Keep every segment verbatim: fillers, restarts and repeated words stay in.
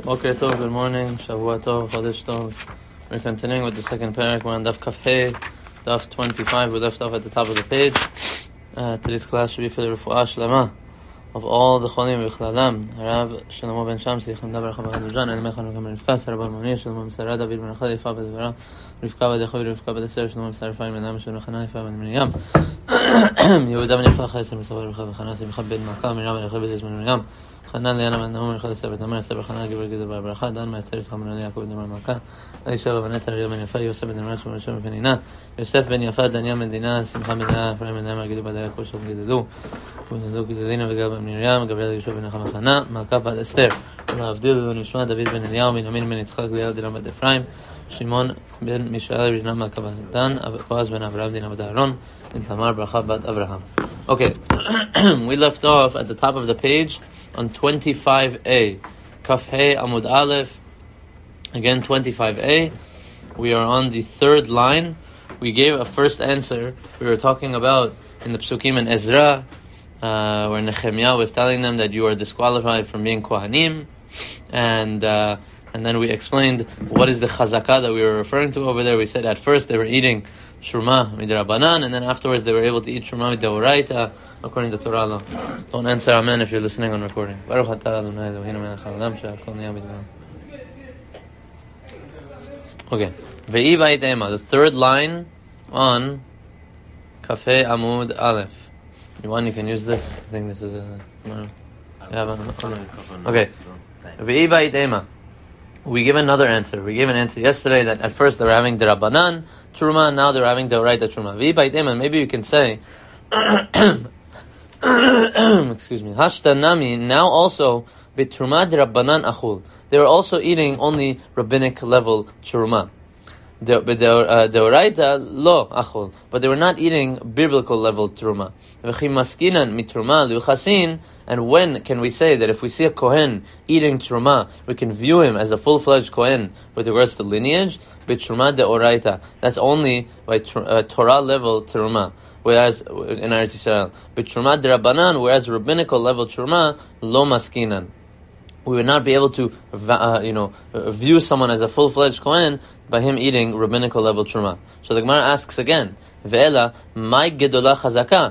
Boker Tov, good morning, Shavua Tov, Chodesh Tov. We're continuing with the second parak. We're on Daf Kaf Hey, Daf twenty-five. We left off at the top of the page. Uh, today's class should be for the Refuah Shlema of all the Cholim V'Chlalam. Harav Shlomo Ben Shamsi, Chanda Baruch HaBachad Ujan, El Mechanu Kamer Rivka, Sarah Bar Moni, Shlomo Misara, David Ben Rachel, Yifa B'Devara, Rivka B'Dechoy, Rivka B'Deser, Shlomo Misara, Fayim Ben Am, Shlomo Chana, Yifa Ben Miriam, Yehuda Ben Yifa, Chayser, Misava Rivka B'Chana, Simcha Ben Malka, Miriam Ben Rachel, B'Dez Ben Miriam, Hanan Liana Ben Nahum, Rechel Sefer Tamar, Sefer Chana, Gibber Gidel Bar Baracha, Dan Ma'aser, Yitzchak Ben Yaakov Ben Demar Malka, Elisha Ben Netar, Yom Ben Yafa, Yosef Ben Demar, Shlomo Shem Ben Ina, Yosef Ben Yafa, Daniel Ben Dina, Simcha Ben Dina, Ephraim Ben Demar, Gidel Bar Yaakov, Shlomo Gidedu, ונדלו גדלינה וגם במרים, גבריאל יהושע בן נחמה חנה, מלכה בת אסתר, ולהבדיל ונשמע דוד בן אליהו, בנימין בן יצחק, ליאל דינה בת אפרים, שמעון בן מישאל, רינה מלכה בת דן, בועז בן אברהם, דינה בת אהרון, and Tamar ברכה בת אברהם. Okay, we left off at the top of the page on twenty-five A, Kaf Hey Amud Aleph, again twenty-five A. We are on the third line. We gave a first answer. We were talking about in the Psukim in Ezra, Uh, where Nehemiah was telling them that you are disqualified from being Kohanim, and uh, and then we explained what is the Chazakah that we were referring to over there. We said at first they were eating Shurma midrabanan, and then afterwards they were able to eat Shurma midoraita according to Torah law. Don't answer Amen if you're listening on recording. Baruch atah Adonai Eloheinu melech haolam she'akol niyeh b'dvaro. Okay, Ve'i ba'it ema, the third line on Kafei Amud Aleph. You want, you can use this. I think this is a... Yeah, okay. We give another answer. We gave an answer yesterday that at first they were having the Rabbanan Truma, now they're having the Oraita Truma. Maybe you can say... Excuse me. Hashtanami, now also, Bitruma de Rabbanan Achul. They were also eating only rabbinic level Truma. The Oraita lo achol, but they were not eating biblical level truma. And when can we say that if we see a kohen eating truma, we can view him as a full-fledged kohen with regards to lineage? Bitruma de Oraita, that's only by uh, Torah level truma. Whereas in Eretz Yisrael, bitruma de Rabbanan, whereas rabbinical level truma lo maskinan. We would not be able to, uh, you know, view someone as a full-fledged kohen by him eating rabbinical level truma. So the Gemara asks again, Ve'ela, my gedola chazaka.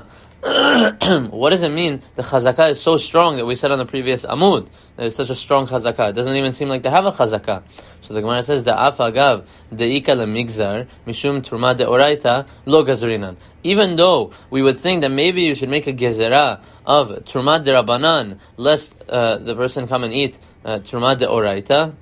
What does it mean? The chazaka is so strong that we said on the previous amud that it's such a strong chazaka. It doesn't even seem like they have a chazaka. So the Gemara says, Da'af agav de'ika lemigzar mishum truma de'oraita lo gazrinan. Even though we would think that maybe you should make a gezerah of truma de'rabanan, lest uh, the person come and eat uh, truma de'oraita,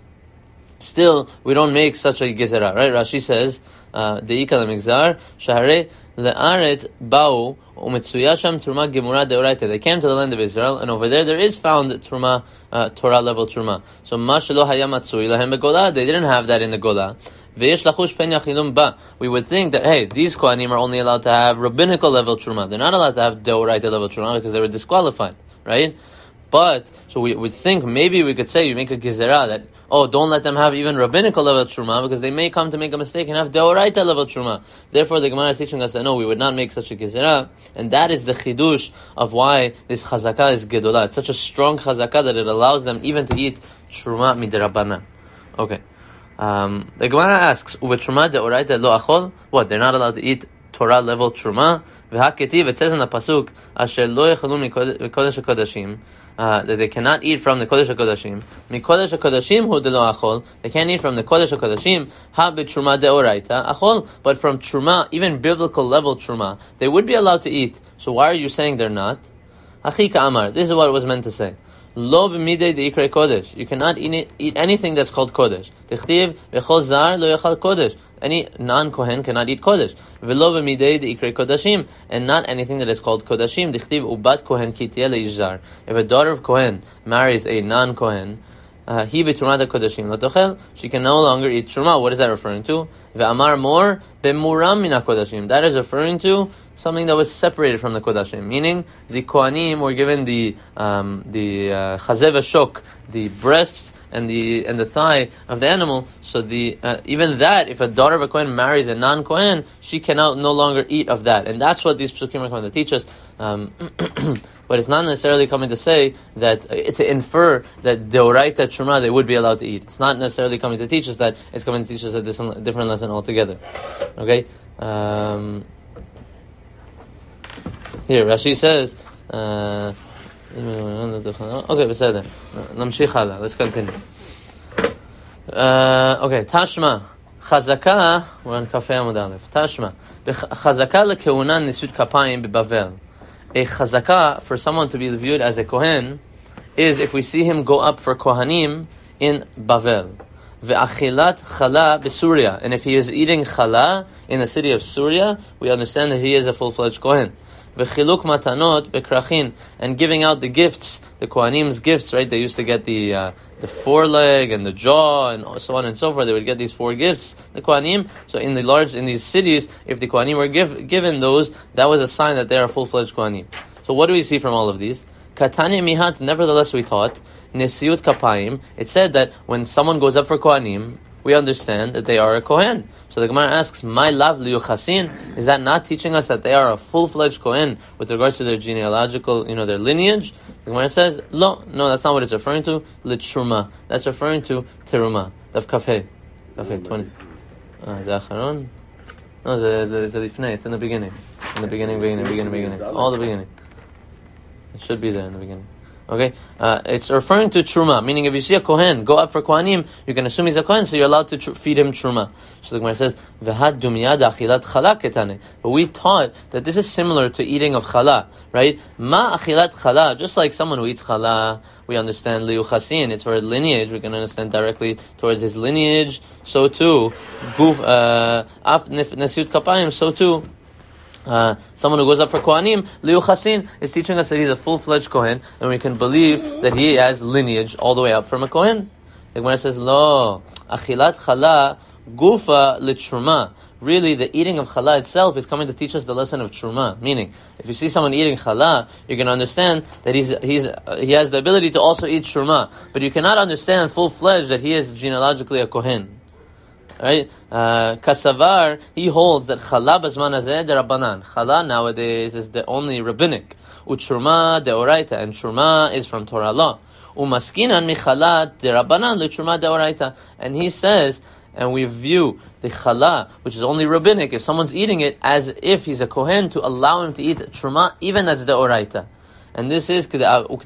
still we don't make such a gezerah, right? Rashi says, de'ika lemigzar shahare le'aret ba'u u'metsuya sham truma gemura de'oraita. They came to the land of Israel, and over there there is found truma, uh, Torah level truma. So ma shelo haya matsui lahem begolah, they didn't have that in the golah. Ve'yesh lachush pen yachilum ba. We would think that, hey, these kohanim are only allowed to have rabbinical level truma. They're not allowed to have de'oraita level truma because they were disqualified, right? But, so we would think maybe we could say, you make a gezerah that, oh, don't let them have even rabbinical level truma because they may come to make a mistake and have deoraita level truma. Therefore, the Gemara is teaching us that no, we would not make such a gezerah, and that is the chidush of why this chazakah is gedolah. It's such a strong chazakah that it allows them even to eat truma midrabanan. Okay. Um, the Gemara asks, uve truma deoraita lo achol? What, they're not allowed to eat Torah level truma? V'haketiv, it says in the pasuk, asher lo yechalun mikodesh HaKodashim, Uh, that they cannot eat from the Kodesh HaKodashim. Mikodesh HaKodashim hu delo achol. They can't eat from the Kodesh HaKodashim. Ha b'truma deoraita achol. But from truma, even biblical level truma, they would be allowed to eat. So why are you saying they're not? Achika amar. This is what it was meant to say. Lo b'midei de'ikrei kodesh. You cannot eat, eat anything that's called kodesh. Tichtiv v'chol zar lo yachal kodesh. Any non-kohen cannot eat kodesh. V'lo b'midei de'ikrei kodashim. And not anything that is called kodashim. Tichtiv ubat kohen ki tiyeh le'ishzar. If a daughter of kohen marries a non-kohen, he b'truma kodashim lo tochel. She can no longer eat truma. What is that referring to? Ve'amar mor b'muram min kodashim. That is referring to something that was separated from the kodashim, meaning the kohanim were given the um, the uh, chazeh v'shok, the breasts and the and the thigh of the animal. So the uh, even that, if a daughter of a Kohen marries a non-Kohen, she cannot no longer eat of that, and that's what these psukim are coming to teach us. Um, but it's not necessarily coming to say that uh, to infer that deoraita truma they would be allowed to eat. It's not necessarily coming to teach us that. It's coming to teach us a different lesson altogether. Okay. Um, here Rashi says. Uh, okay, בסדר. נמשיך הלאה. Let's continue. Uh, okay, Tashma. Chazaka, we're on Kafei Amud Aleph. Tashma. Chazaka lekehuna nisut kapayim beBavel. A chazaka for someone to be viewed as a Kohen is if we see him go up for Kohanim in Bavel. Ve'achilat chala beSuria. And if he is eating chala in the city of Syria, we understand that he is a full-fledged Kohen. V'chiluk matanot bekrachin, and giving out the gifts, the Kohanim's gifts, right? They used to get the uh, the foreleg and the jaw and so on and so forth. They would get these four gifts, the Kohanim. So in the large, in these cities, if the Kohanim were give, given those, that was a sign that they are full-fledged Kohanim. So what do we see from all of these? Katanya mihat, nevertheless we taught, nesiut kapayim, it said that when someone goes up for Kohanim, we understand that they are a Kohen. So the Gemara asks, "My lav liyuchasin?" Is that not teaching us that they are a full-fledged Kohen with regards to their genealogical, you know, their lineage? The Gemara says, "No, no, that's not what it's referring to. Litruma. That's referring to teruma." Daf kafhe, kafhe twenty. Ah, the acharon. No, the the lifnei. It's in the beginning. In the beginning, beginning, beginning, beginning. All the beginning. It should be there in the beginning. Okay, uh, it's referring to truma, meaning if you see a Kohen go up for Kohanim, you can assume he's a Kohen, so you're allowed to tr- feed him truma. So the Gemara says, "V'had dumiyad achilat chala ketane." But we taught that this is similar to eating of chala, right? Ma achilat chala, just like someone who eats chala, we understand liuchasin, it's for lineage. We can understand directly towards his lineage. So too, guf af nesiut kapayim. So too. Uh, someone who goes up for Kohanim, Liuchasin, is teaching us that he's a full-fledged Kohen, and we can believe that he has lineage all the way up from a Kohen. The Gemara says, Lo, achilat chala gufa litruma. Really, the eating of chala itself is coming to teach us the lesson of truma. Meaning, if you see someone eating chala, you can understand that he's he's uh, he has the ability to also eat truma. But you cannot understand full-fledged that he is genealogically a Kohen. Right? Uh, Kasavar, he holds that chala bazman hazeh de rabbanan. Chala nowadays is the only rabbinic. Utruma de oraita, and truma is from Torah law. Umaskinan mi chala de rabbanan le truma de oraita. And he says, and we view the chala, which is only rabbinic, if someone's eating it, as if he's a kohen, to allow him to eat truma, even that's the oraita. And this is This is how Rav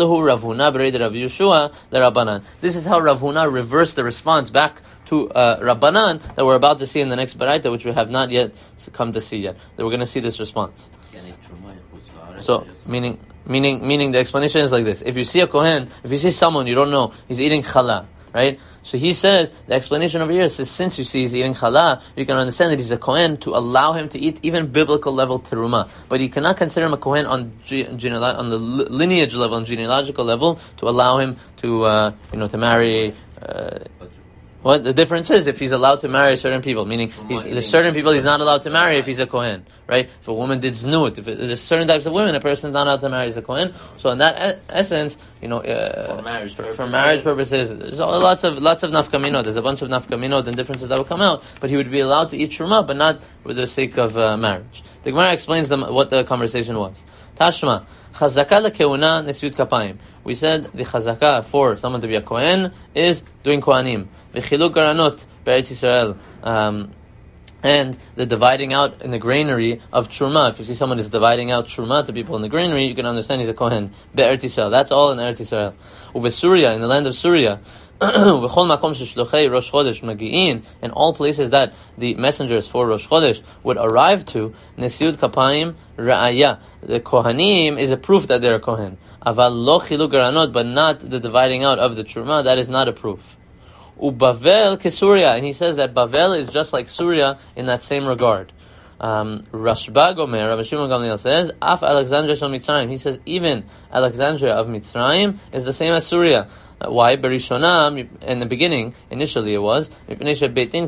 Huna reversed the response back to uh, Rabbanan that we're about to see in the next Baraita, which we have not yet come to see yet. That we're going to see this response. So, meaning, meaning, meaning the explanation is like this: if you see a kohen, if you see someone you don't know, he's eating chala, right? So he says the explanation over here is since you see he's eating chala, you can understand that he's a kohen to allow him to eat even biblical level teruma, but you cannot consider him a kohen on ge- geneal- on the lineage level, on genealogical level, to allow him to uh, you know to marry. Uh, What the difference is if he's allowed to marry certain people, meaning he's, there's certain people he's not allowed to marry if he's a Kohen, right? If a woman did znut, if it, there's certain types of women a person is not allowed to marry as a Kohen. So in that e- essence, you know, uh, for marriage for, purposes, for marriage purposes, there's lots of lots of nafkaminot. There's a bunch of nafkaminot and differences that will come out, but he would be allowed to eat truma, but not for the sake of uh, marriage. The Gemara explains them what the conversation was. Tashma. Chazaka lekehuna nesiut kapayim. We said the chazaka for someone to be a kohen is doing kohanim. V'chiluk garanot be'eretz Yisrael, um, and the dividing out in the granary of truma. If you see someone is dividing out truma to people in the granary, you can understand he's a kohen. Be'eretz Yisrael. That's all in Eretz Yisrael. Uvesuria, in the land of Syria. And all places that the messengers for Rosh Chodesh would arrive to, Nesiut Kapayim Ra'aya. The Kohanim is a proof that they're a Kohen. Aval lo chilu garanot, but not the dividing out of the Truma, that is not a proof. Ubavel Kesuria, and he says that Bavel is just like Syria in that same regard. Um, Rashba Gomer, Rabbi Shimon Gamliel says, Af Alexandria shel Mitzrayim. He says even Alexandria of Mitzrayim is the same as Syria. Uh, why? Berishonah, in the beginning, initially it was, because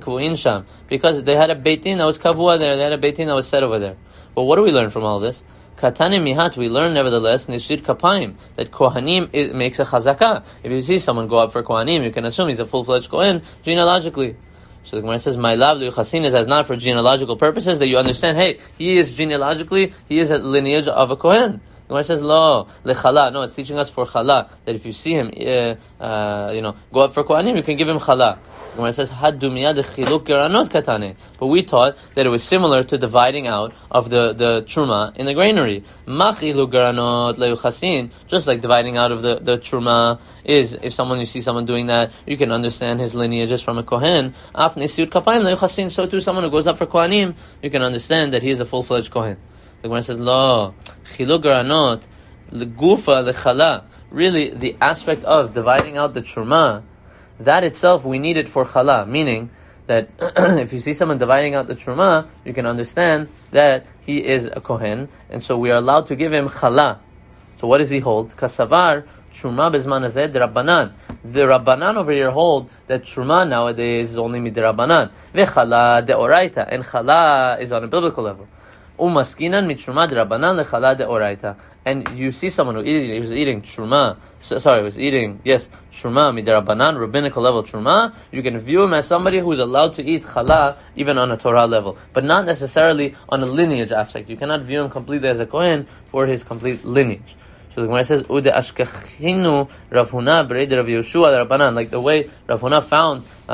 they had a beitin that was kavua there, they had a beitin that was set over there. But what do we learn from all this? Katane mihat, we learn nevertheless, Nishir Kapayim, that Kohanim is, makes a chazaka. If you see someone go up for Kohanim, you can assume he's a full-fledged Kohen genealogically. So the Gemara says, my love, the Yuchasin is as not for genealogical purposes, that you understand, hey, he is genealogically, he is a lineage of a Kohen. The Gemara says, lo, lechala. No, it's teaching us for chala, that if you see him, uh, uh, you know, go up for Kohanim, you can give him chala. The Gemara says, had dumiyah de chiluk geranot katane. But we taught that it was similar to dividing out of the, the truma in the granary. Ma chiluk geranot leuchasin. Just like dividing out of the, the truma is, if someone, you see someone doing that, you can understand his lineage is from a kohen. Af nesiut kapayim leuchasin. So too, someone who goes up for kohanim, you can understand that he is a full-fledged kohen. The Gemara says, lo, chiluk geranot, the gufa, the chala. Really, the aspect of dividing out the truma, that itself, we need it for chala, meaning that if you see someone dividing out the truma, you can understand that he is a kohen, and so we are allowed to give him chala. So what does he hold? Kasavar, truma bezman hazeh derabbanan. The rabbanan over here hold that truma nowadays is only midrabbanan. Vechala deoraita, and chala is on a biblical level. Umaskinan mitruma derabbanan lechala deoraita. And you see someone who eating, he was eating truma, so, sorry, was eating, yes, truma, midarabanan, rabbinical level truma, you can view him as somebody who is allowed to eat chala, even on a Torah level, but not necessarily on a lineage aspect. You cannot view him completely as a Kohen for his complete lineage. So the Gemara says, Ude ashkechinu Rav Huna b'reid Rav Yehoshua the Rabbanan, like the way Rav Huna found uh,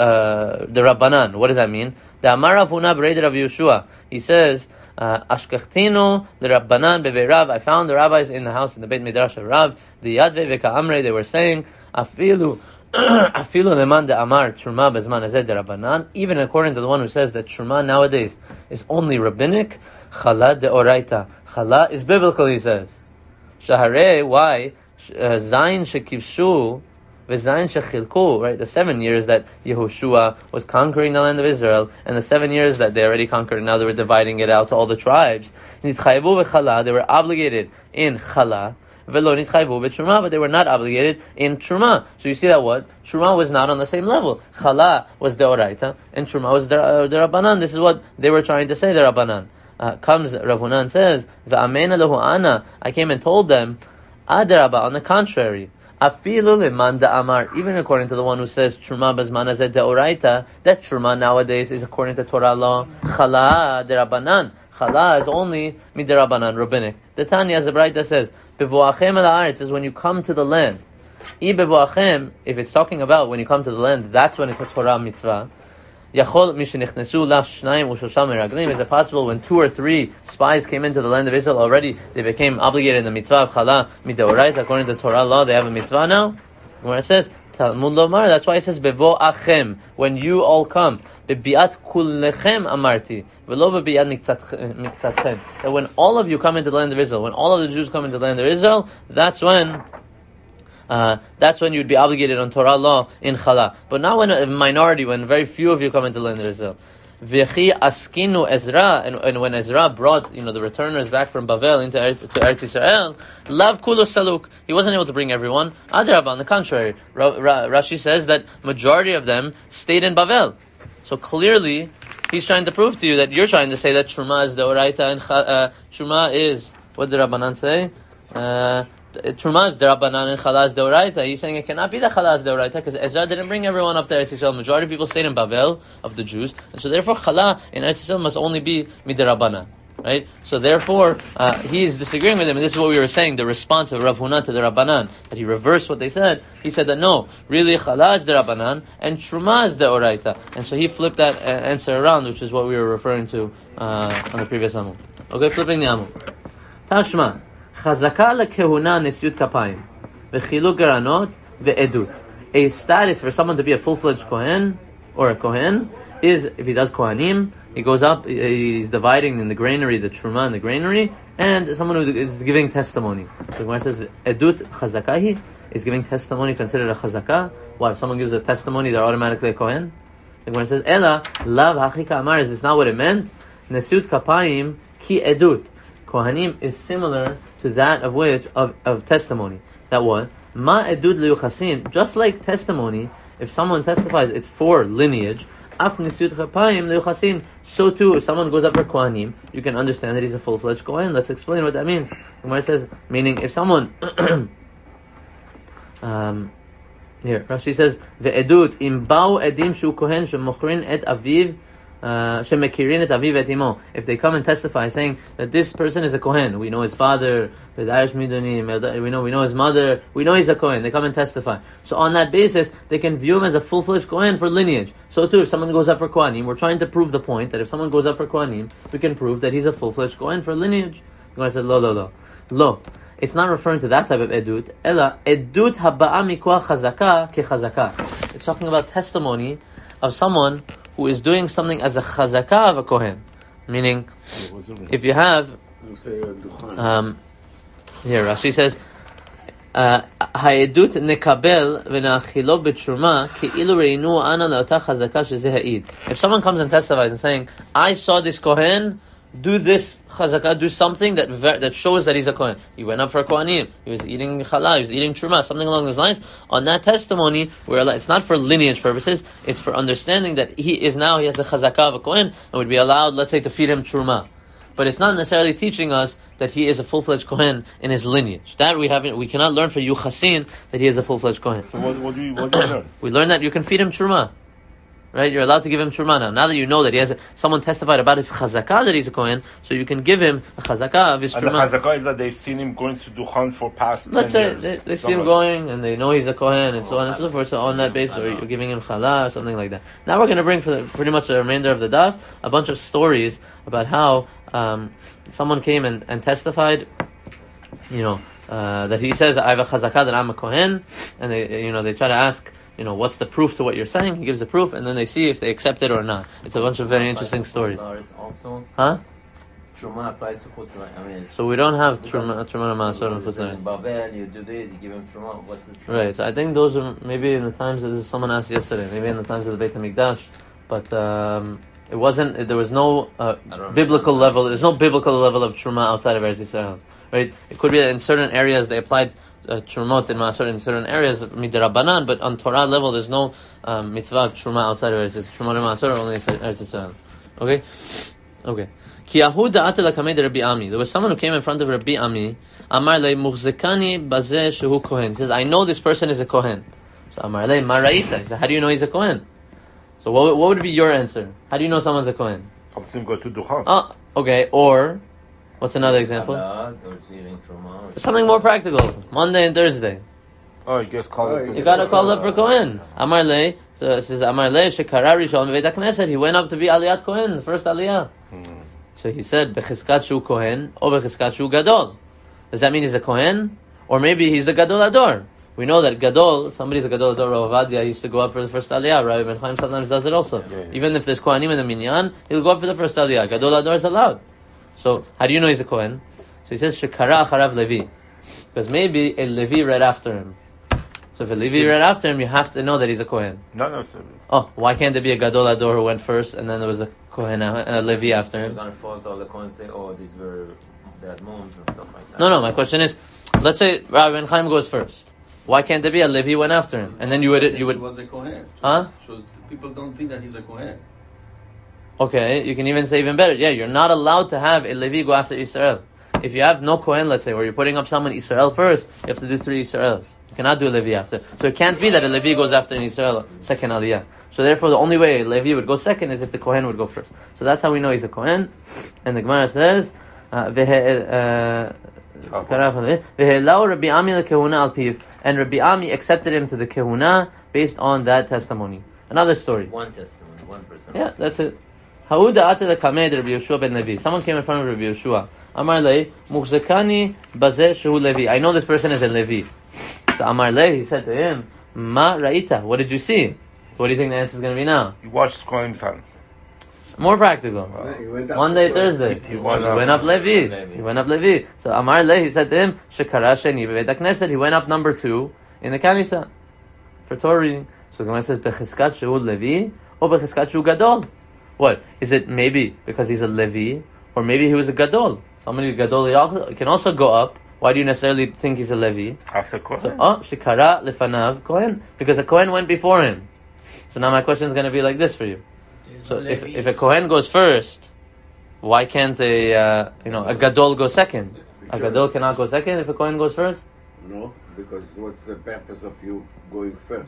uh, the Rabbanan. What does that mean? The Amar Rav Huna b'reid Rav Yehoshua, he says, Ashkechtinu the Rabbanan bebe Rav. I found the rabbis in the house in the Beit Midrash of Rav. The Yadve v'Ka'amrei, they were saying, Afilu, Afilu leman de Amar Truma bezman hazeh de Rabbanan. Even according to the one who says that Truma nowadays is only rabbinic, Chala de Oraita. Chala is biblical, he says. Shaharei, why? Zayin shekivshu. Right, the seven years that Yehoshua was conquering the land of Israel, and the seven years that they already conquered, and now they were dividing it out to all the tribes. They were obligated in chala, but they were not obligated in truma. So you see that what? Truma was not on the same level. Chala was the oraita, and truma was the, uh, the rabbanan. This is what they were trying to say, the rabbanan. Uh, comes Rav Huna and says, V'amena lahu ana, I came and told them, Adaraba, on the contrary, Afilu leman da amar, even according to the one who says truma bezman hazeh deoraita, that truma nowadays is according to Torah law, chala derabanan. Chala is only miderabanan, rabbinic. The Tanya, as the Braita says, bevuachem el haaretz is when you come to the land. I bevuachem, if it's talking about when you come to the land, that's when it's a Torah mitzvah. Yachol mishenichnesu la shnayim u'shosha meraglim. Is it possible when two or three spies came into the land of Israel already, they became obligated in the mitzvah of chala midoraita according to Torah law? They have a mitzvah now. Where it says Talmud lomar, that's why it says bevo achem, when you all come. Bebiat kullechem amarti velo bebiat miktzatchem. That when all of you come into the land of Israel, when all of the Jews come into the land of Israel, that's when. Uh, that's when you'd be obligated on Torah law in chala. But not when a minority, when very few of you come into the land of Israel. V'chi askinu Ezra, and, and when Ezra brought, you know, the returners back from Bavel into Eretz, to Eretz Yisrael, lav kulo saluk, he wasn't able to bring everyone. Adrab, on the contrary, Ra- Ra- Rashi says that majority of them stayed in Bavel. So clearly, he's trying to prove to you that you're trying to say that Truma is the Oraita and uh, Truma is, what did Rabbanan say? Uh, Truma is the Rabbanan and Chala is the Oraita. He's saying it cannot be the Chala is the Oraita because Ezra didn't bring everyone up to Eretz Yisrael. Majority of people stayed in Bavel, of the Jews, and so therefore Chala in Eretz Yisrael must only be Midrabbanan. Right? So therefore, uh, he is disagreeing with him, and this is what we were saying, the response of Rav Huna to the Rabbanan, that he reversed what they said. He said that no, really Chala is the Rabbanan, and Truma is the Oraita. And so he flipped that uh, answer around, which is what we were referring to uh, on the previous Amud. Okay, flipping the Amud. Tashma. Chazaka lekehuna nesiut kapayim, v'chiluk geranot ve'edut. A status for someone to be a full-fledged kohen or a kohen is if he does kohanim, he goes up, he's dividing in the granary, the truma in the granary, and someone who is giving testimony. So when it says edut chazakahi, is giving testimony considered a chazaka. Why? If someone gives a testimony, they're automatically a kohen. Like when it says ela lav hachika amar, is this not what it meant? Nesiut kapayim ki edut. Kohanim is similar to that of which of, of testimony. That what? Ma edud liyuchasin, just like testimony, if someone testifies it's for lineage, af nisut chapayim leuchasin. So too, if someone goes up for kohanim, you can understand that he's a full-fledged kohen. Let's explain what that means. Gemara says, meaning if someone, um, here Rashi says, ve'edut im ba'u edim shu kohen shemochrin et aviv. Uh, if they come and testify saying that this person is a Kohen, we know his father, we know we know his mother, we know he's a Kohen, they come and testify. So on that basis, they can view him as a full-fledged Kohen for lineage. So too, if someone goes up for Kohanim, we're trying to prove the point that if someone goes up for Kohanim, we can prove that he's a full-fledged Kohen for lineage. The Gemara said, lo, lo, lo. Lo. It's not referring to that type of edut. Ela, edut haba'a mikoach chazaka ke chazaka. It's talking about testimony of someone who is doing something as a chazakah of a kohen, meaning if you have um, here Rashi says ha'edut nekabel v'nachilo b'truma ke'ilu reinu ana le'ota chazakah shezeh ha'id. If someone comes and testifies and saying, I saw this kohen do this chazakah, do something that ver- that shows that he's a kohen. He went up for kohanim. He was eating challah. He was eating truma. Something along those lines. On that testimony, where it's not for lineage purposes, it's for understanding that he is now he has a chazakah of a kohen and would be allowed, let's say, to feed him truma. But it's not necessarily teaching us that he is a full-fledged kohen in his lineage. That we haven't. We cannot learn for Yuchasin that he is a full-fledged kohen. So what, what do we what do we learn? We learn that you can feed him truma. Right, you're allowed to give him truma now. Now that you know that he has a, someone testified about his chazakah that he's a kohen, so you can give him a chazakah of his and truma. And the chazakah is that they've seen him going to Duchan for past Let's ten say years. they, they see him going and they know he's a kohen and so on and so forth. So on that basis, or you're giving him challah or something like that. Now we're going to bring for the, pretty much the remainder of the daf a bunch of stories about how um, someone came and, and testified, you know, uh, that he says I have a chazakah that I'm a kohen, and they, you know, they try to ask, you know, what's the proof to what you're saying? He gives the proof, and then they see if they accept it or not. It's a bunch of very interesting stories. Also, huh? Truma applies to Chutzlar. I mean, so we don't have Truma, Truma Ma'asor and Chutzlar. In Babel, you do this, you give him Truma. What's the Truma? Right. So I think those are maybe in the times that this is someone asked yesterday. Maybe in the times of the Beit Hamikdash, but um, it wasn't. There was no uh, biblical level. There's no biblical level of Truma outside of Eretz Yisrael. Right. It could be that in certain areas they applied Uh, trumot in Maasor in certain areas of midrabanan, but on Torah level there's no um, mitzvah of truma outside of Eretz Yisrael. Truma in Maasor only Eretz Yisrael. Okay, okay. Ki Yahuda atela kamed Rabbi Ami. There was someone who came in front of Rabbi Ami. Amar le muchzekani bazeh shehu kohen. He says, I know this person is a kohen. So Amar le maraita. He said, how do you know he's a kohen? So what what would be your answer? How do you know someone's a kohen? I've seen him go to Duchan. Oh, okay. Or what's another example? Something more practical. Monday and Thursday. Oh, you guys call it. You gotta call up for Kohen. Amar le. So it says Amar le shekarari shalom v'veit hakneset. He went up to be Aliyat Kohen, the first Aliyah. Hmm. So he said bechizkat shu Kohen or bechizkat shu Gadol. Does that mean he's a Kohen, or maybe he's the Gadol Ador? We know that Gadol, somebody's a Gadol Ador. Rav Ovadia used to go up for the first Aliyah. Rabbi Ben Chaim sometimes does it also. Yeah, yeah. Even if there's Kohanim in the minyan, he'll go up for the first Aliyah. Gadol Ador is allowed. So how do you know he's a Kohen? So he says Shekara acharav Levi, because maybe a Levi read after him. So if a Levi read after him, you have to know that he's a Kohen. No, no, sir. Oh, why can't there be a Gadol Ador who went first and then there was a Kohen, a Levi after him? You're gonna fault all the Kohen and say, oh, these were they had moms and stuff like that. No, no. My question is, let's say Rabbi Ben Chaim goes first. Why can't there be a Levi went after him? And then you would you would. He was a Kohen. Huh? So people don't think that he's a Kohen. Okay, you can even say even better. Yeah, you're not allowed to have a Levi go after Israel. If you have no Kohen, let's say, where you're putting up someone Israel first, you have to do three Israels. You cannot do a Levi after. So it can't be that a Levi goes after an Israel, second Aliyah. So therefore, the only way a Levi would go second is if the Kohen would go first. So that's how we know he's a Kohen. And the Gemara says, uh, and Rabbi Ami accepted him to the Kehuna based on that testimony. Another story. One testimony, one person. Yeah, that's it. Hauda ate the kamed Rabbi Yeshua ben Levi. Someone came in front of Rabbi Yeshua. Amar le muchzekani bazeh shehu Levi. I know this person is a Levi. So Amar le, he said to him, Ma ra'ita. What did you see? What do you think the answer is going to be now? You watched Kohen time. More practical. Wow. One day Thursday. He, He went went up Levi. He went up Levi. So Amar le, he said to him, Shekara sheni b'veit hakneset. He went up number two in the Kanisa for Torah reading. So the Gemara says, Bechizkat shehu Levi or Bechizkat shehu Gadol. What? Is it maybe because he's a Levi, or maybe he was a Gadol? Somebody Gadol can also go up. Why do you necessarily think he's a Levi? After Kohen. So, oh, Shekara lefanav Kohen, because a Kohen went before him. So now my question is going to be like this for you. So if if a Kohen goes first, why can't a uh, you know a Gadol go second? A Gadol cannot go second if a Kohen goes first. No, because what's the purpose of you going first?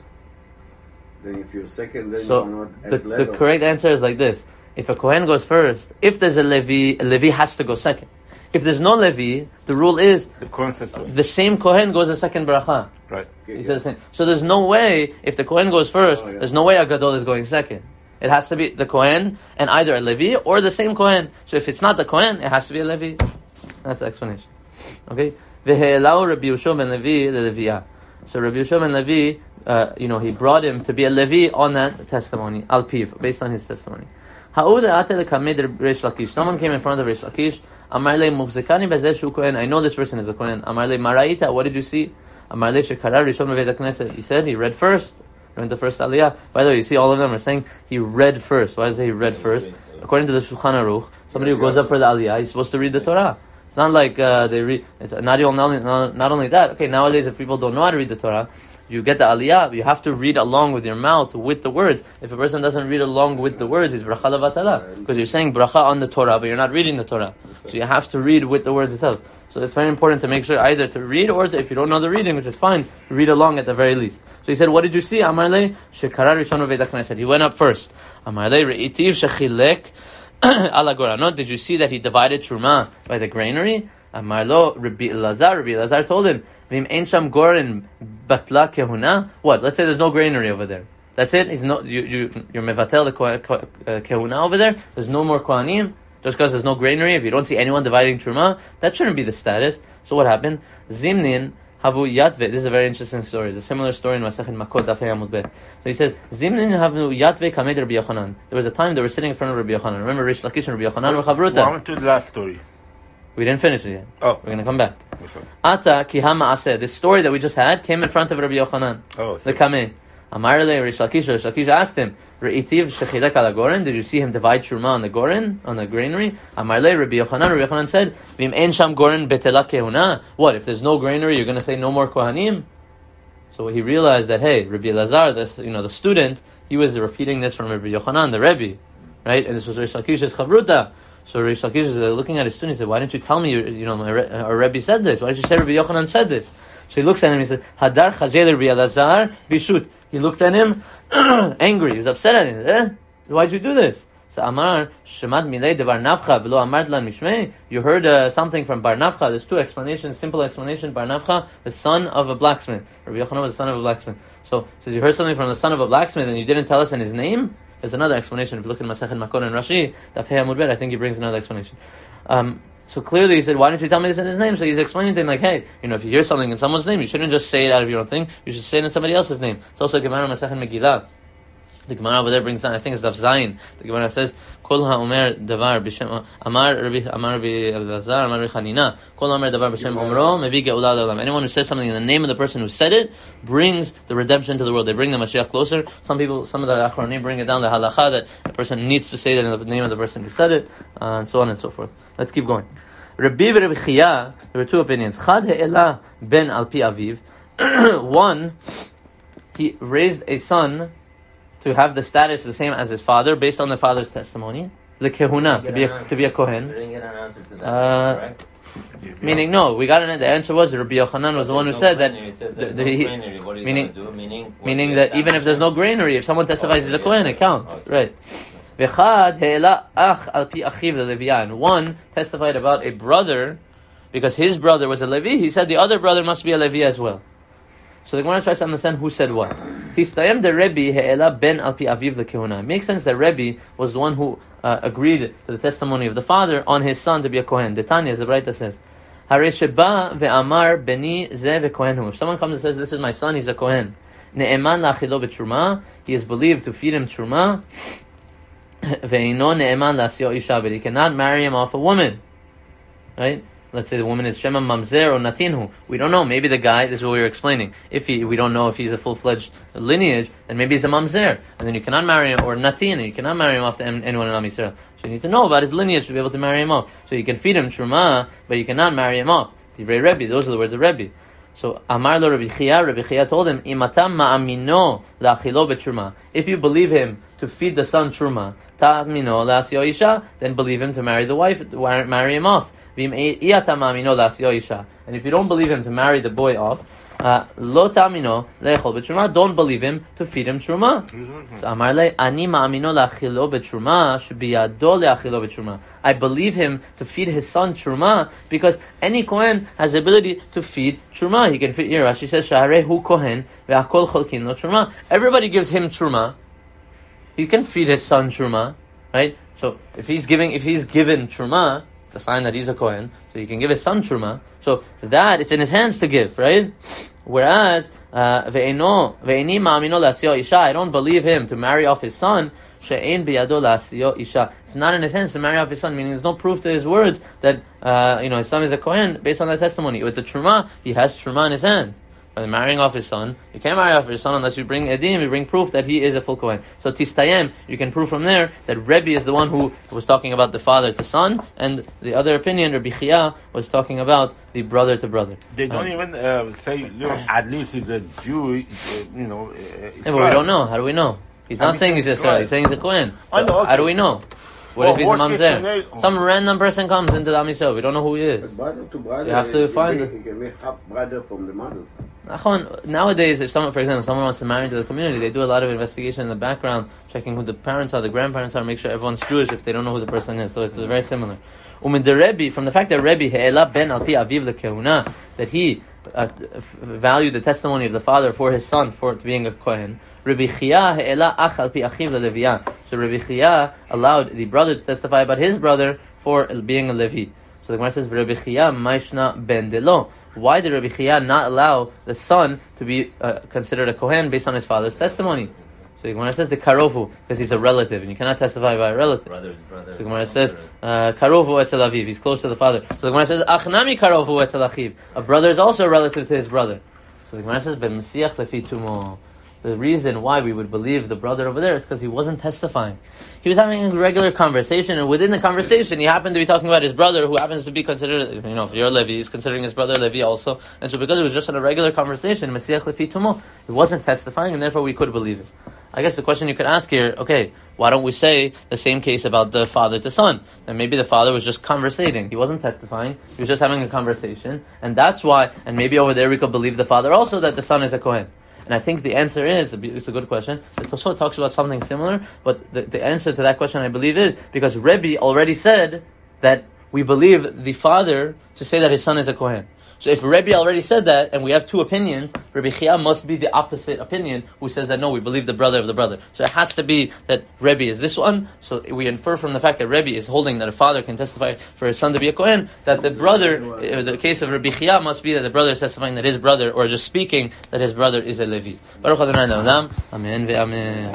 Then if you're second, then So you're not the, as the level. correct answer is like this: if a Kohen goes first, if there's a Levi, a Levi has to go second. If there's no Levi, the rule is The Kohen says so. the same Kohen goes a second bracha. Right. Okay, He yeah. says the same. So there's no way, if the Kohen goes first, Oh, yeah. there's no way a Gadol is going second. It has to be the Kohen and either a Levi or the same Kohen. So if it's not the Kohen, it has to be a Levi. That's the explanation. Okay? V'he'elau Rabbi Yehoshua ben Levi le'Levi'ah. So Rabbi Yehoshua ben Levi, uh, you know, he brought him to be a Levi on that testimony, al piv, based on his testimony. Someone came in front of Reish Lakish. Amar le mufzekani bezeh shu kohen. I know this person is a kohen. Amar le maraita. What did you see? Amar le shekara rishon beveit hakneset. He said he read first. He went the first aliyah. By the way, you see all of them are saying he read first. Why does he read first? According to the Shulchan Aruch, somebody who goes up for the aliyah, he's supposed to read the Torah. It's not like uh, they read. It's not only not, not only that. Okay, nowadays if people don't know how to read the Torah, you get the aliyah, you have to read along with your mouth with the words. If a person doesn't read along with the words, it's bracha levatala, because you're saying bracha on the Torah, but you're not reading the Torah. So you have to read with the words itself. So it's very important to make sure either to read or to, if you don't know the reading, which is fine, read along at the very least. So he said, what did you see? Amar le shekara rishon beveit hakneset. He went up first. Amar le reitiv shechilek ala goranot. Did you see that he divided truma by the granary? Amar lo Rabbi Elazar. Rabbi Elazar told him, V'im ein sham goren batla kehuna. What? Let's say there's no granary over there. That's it. He's no. You you you're mevatel the ko- ko- uh, kehuna over there. There's no more kohanim. Just because there's no granary, if you don't see anyone dividing truma, that shouldn't be the status. So what happened? Zimnin havu yatve. This is a very interesting story. It's a similar story in Masachet Makot Daf Hey Amud Bet. So he says, Zimnin havu yatve kamed Rabbi Yochanan. There was a time they were sitting in front of Rabbi Yochanan. Remember, Reish Lakish and Rabbi Yochanan were chavrutas. Well, to the last story. We didn't finish it yet. Oh. We're going to come back. Okay. Ata ki ha'ma'aseh. This story that we just had came in front of Rabbi Yochanan. Oh, The kameh. Amar le Reish Lakish. Reish Lakish asked him, Re'itiv shechilek ala goren. Did you see him divide truma on the goren, on the granary? Amar le Rabbi Yochanan. Rabbi Yochanan said, V'im en sham goren betela kehuna. What, if there's no granary, you're going to say no more kohanim? So he realized that, hey, Rabbi Elazar, this, you know, the student, he was repeating this from Rabbi Yochanan, the Rebbe. Right? And this was Reish Lakish's chavruta. So Reish Lakish is looking at his student. He said, "Why didn't you tell me? You know, my Re- our Rebbe said this. Why didn't you say Rabbi Yochanan said this?" So he looks at him. He said, "Hadar chazel Rabbi Elazar bishut." He looked at him, angry. He was upset at him. Eh? Why'd you do this? So Amar Shemad Milei de Bar Nafcha v'lo Amart lan Mishmei. You heard uh, something from Bar Nafcha. There's two explanations. Simple explanation. Bar Nafcha, the son of a blacksmith. Rabbi Yochanan was the son of a blacksmith. So, so you heard something from the son of a blacksmith, and you didn't tell us in his name. There's another explanation. If you look at Masachet Makot and Rashi, Daf Hey Amud Bet, I think he brings another explanation. Um, so clearly he said, why didn't you tell me this in his name? So he's explaining to him like, hey, you know, if you hear something in someone's name, you shouldn't just say it out of your own thing. You should say it in somebody else's name. It's also Gemara Masachet Megillah. The Gemara over there brings down, I think it's Daf Zayin. The Gemara says, Kol ha'omer davar b'shem, Amar Rabbi, Amar Rabbi Elazar, Amar Rabbi Chanina, Kol ha'omer davar b'shem omro, mevi ge'ula le'olam. Anyone who says something in the name of the person who said it, brings the redemption to the world. They bring the Mashiach closer. Some people, some of the Achronim bring it down, the halacha, that a person needs to say that in the name of the person who said it, uh, and so on and so forth. Let's keep going. Rabbi Rabbi Chia, there were two opinions. Chad he'ela ben al pi aviv. One, he raised a son to have the status the same as his father, based on the father's testimony. The kehuna, to be a, to be a kohen. We didn't get an answer to that, Uh, correct? Meaning, no, we got an, the answer was Rabbi Yochanan was the one who There's said no that. granary. It says the- there's the- no he- granary. What are you meaning, gonna do? Meaning, what meaning do you that even if establish? there's no granary, if someone testifies Oh, as a yeah, kohen, it yeah. counts, Okay. right? V'chad he'ela ach al pi achiv le'Leviyan. One testified about a brother, because his brother was a Levi. He said the other brother must be a Levi as well. So the Gemara tries to understand who said what. Tistayem de Rebbe he'ela ben al pi aviv lekehuna. It makes sense that Rebbe was the one who uh, agreed to the testimony of the father on his son to be a kohen. The Tanya, as the Braita says, Hare sheba ve'amar beni ze ve'kohen hu. If someone comes and says, "This is my son, he's a kohen," ne'eman la'achilo b'truma, he is believed to feed him truma. Ve'ino ne'eman la'asio isha, but he cannot marry him off a woman. Right? Let's say the woman is Shema Mamzer or Natinhu. We don't know. Maybe the guy, this is what we were explaining. If he, we don't know if he's a full-fledged lineage, then maybe he's a Mamzer. And then you cannot marry him, or Natin, and you cannot marry him off to anyone in Am Yisrael. So you need to know about his lineage to be able to marry him off. So you can feed him Truma, but you cannot marry him off. Divrei Rebbe, those are the words of Rebbe. So Amar lo Rabbi Chia, Rabbi Chia told him, Imatam ma'amino la'achilo betruma. If you believe him to feed the son truma, ta'amino la'asyo isha, then believe him to marry the wife, marry him off. And if you don't believe him to marry the boy off, lo ta'amino le'echol betruma, don't believe him to feed him truma. So Amar le, ani ma'amino la'achilo betruma, shebiyado le'achilo betruma. I believe him to feed his son truma because any kohen has the ability to feed truma. He can feed. Here, Rashi says, "Shaharehu kohen ve'akol cholkin lo truma." Everybody gives him truma. He can feed his son truma, right? So if he's giving, if he's given truma, it's a sign that he's a kohen. So he can give his son truma. So that it's in his hands to give, right? Whereas ve'eno ve'eni ma'amino la'asyo isha, I don't believe him to marry off his son. It's not in his hands to marry off his son, meaning there's no proof to his words that uh, you know his son is a kohen based on that testimony. With the truma, he has truma in his hand. By marrying off his son, you can't marry off your son unless you bring edim, you bring proof that he is a full kohen. So tistayem, you can prove from there that Rebbe is the one who was talking about the father to son, and the other opinion, Rabbi Chia, was talking about the brother to brother. They don't um, even uh, say, you know, at least he's a Jew, uh, you know. Uh, yeah, but we don't know. How do we know? He's not saying he's Israel. He's saying he's a Kohen. So know, okay. How do we know? What well, if he's a mamzer? Some random person comes into the Am Yisrael. We don't know who he is. But brother to brother, so you have to find it. He can be half brother from the mother's side. Nowadays, if someone, for example, someone wants to marry into the community, they do a lot of investigation in the background, checking who the parents are, the grandparents are, make sure everyone's Jewish if they don't know who the person is. So it's very similar. Umin the Rebbe, from the fact that Rebbe He'ela ben al pi aviv lekehuna, that he uh, valued the testimony of the father for his son for being a Kohen. Rabbi Chia he'ela ach al pi achiv leLeviya. So Rabbi Chia allowed the brother to testify about his brother for being a Levi. So the Gemara says, Rabbi Chia maishna ben delo. Why did Rabbi Chia not allow the son to be uh, considered a Kohen based on his father's testimony? So the Gemara says the karovu, because he's a relative, and you cannot testify by a relative. Brother's brother. So the Gemara says karovu etzel aviv, he's close to the father. So the Gemara says achnami karovu etzel achiv, a brother is also a relative to his brother. So the Gemara says ben mesiach lefi tumo. The reason why we would believe the brother over there is because he wasn't testifying. He was having a regular conversation, and within the conversation, he happened to be talking about his brother, who happens to be considered, you know, if you're Levi, he's considering his brother Levi also. And so because it was just in a regular conversation, Mesiach lefi tumo, he wasn't testifying, and therefore we could believe it. I guess the question you could ask here, okay, why don't we say the same case about the father to son? Then maybe the father was just conversating. He wasn't testifying. He was just having a conversation. And that's why, and maybe over there we could believe the father also that the son is a Kohen. And I think the answer is, it's a good question, the Tosfot talks about something similar, but the, the answer to that question, I believe, is because Rebbe already said that we believe the father to say that his son is a Kohen. So if Rebbe already said that, and we have two opinions, Rabbi Chia must be the opposite opinion, who says that no, we believe the brother of the brother. So it has to be that Rebbe is this one. So we infer from the fact that Rebbe is holding that a father can testify for his son to be a Kohen, that the brother, in the case of Rabbi Chia, must be that the brother is testifying that his brother, or just speaking that his brother is a Levi. Baruch Adonai Le'olam. Amen ve'amen.